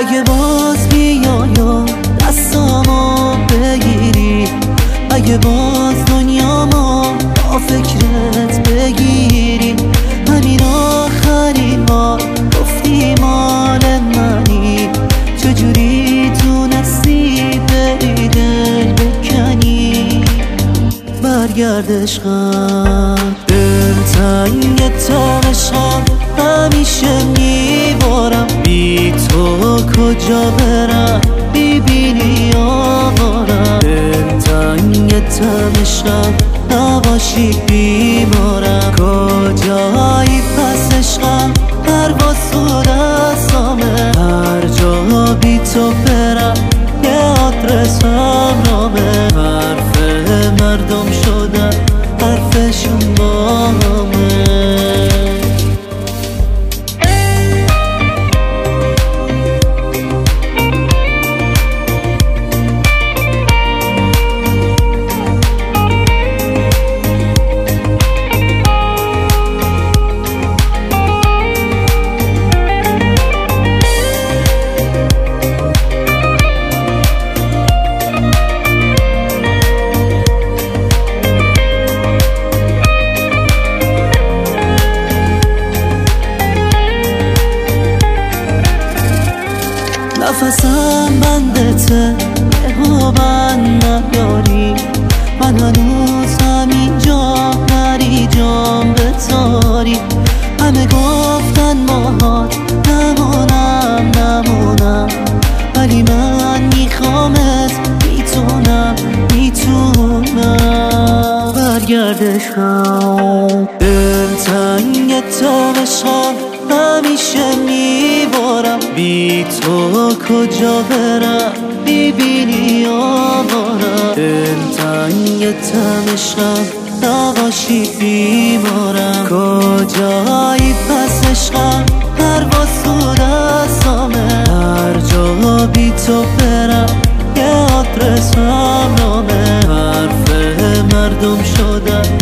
اگه باز بیای و دستامو بگیری، اگه باز دنیامو با فکرت بگیری، همین آخرین بار گفتی مال منی، چجوری تونستی بری دل بکنی؟ برگرد عشقم، دلتنگ تو عشقم، همیشه میبارم، بی تو کجا برم میبینی آوارم. دلتنگ تو عشقم، نباشی بیمارم، کجایی پس عشقم، پرواز تو دستامه، هر جا بی تو برم یه آدرس همرامه، حرف مردم شدن حرفشون با همه. نفسم بندته یهو بند نیاری، من هنوز همینجام نری جام بتاری، همه گفتن ماهات نمونم، ولی من میخوامت، میتونم. برگرد عشقم، دلتنگ تو عشقم، همیشه میبارم، بی تو کجا برم میبینی آوارم. دلتنگ تو عشقم، نباشی بیمارم، کجایی پس عشقم، پرواز تو دستامه، هر جا بی تو برم یه آدرس همرامه، حرف مردم شدن